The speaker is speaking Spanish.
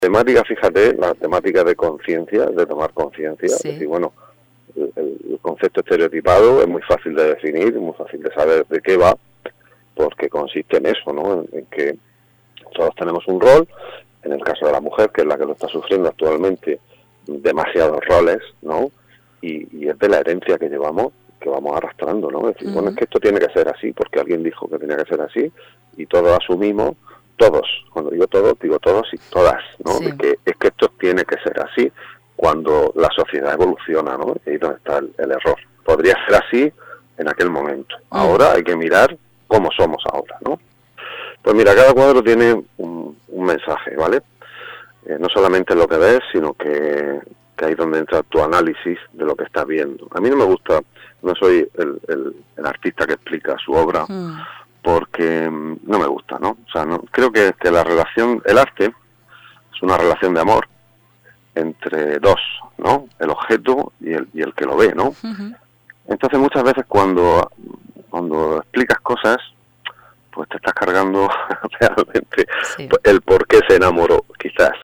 temática, fíjate, la temática de conciencia, de tomar conciencia, Sí. es decir, bueno, el concepto estereotipado es muy fácil de definir, muy fácil de saber de qué va, porque consiste en eso, ¿no? En que todos tenemos un rol, en el caso de la mujer, que es la que lo está sufriendo actualmente, demasiados roles, ¿no? Y es de la herencia que llevamos, que vamos arrastrando, ¿no? Es decir, bueno, es que esto tiene que ser así, porque alguien dijo que tenía que ser así, y todos asumimos, todos, cuando digo todos y todas, ¿no? Sí. De que es que esto tiene que ser así, cuando la sociedad evoluciona, ¿no? Y ahí es donde está el error. Podría ser así en aquel momento. Ahora hay que mirar cómo somos ahora, ¿no? Pues mira, cada cuadro tiene un mensaje, ¿vale? No solamente lo que ves, sino que ahí es donde entra tu análisis de lo que estás viendo. A mí no me gusta, no soy el artista que explica su obra, porque no me gusta, ¿no? O sea, no, creo que la relación, el arte es una relación de amor entre dos, ¿no? El objeto y el que lo ve, ¿no? Entonces muchas veces cuando explicas cosas, pues te estás cargando realmente el por qué se enamoró, quizás,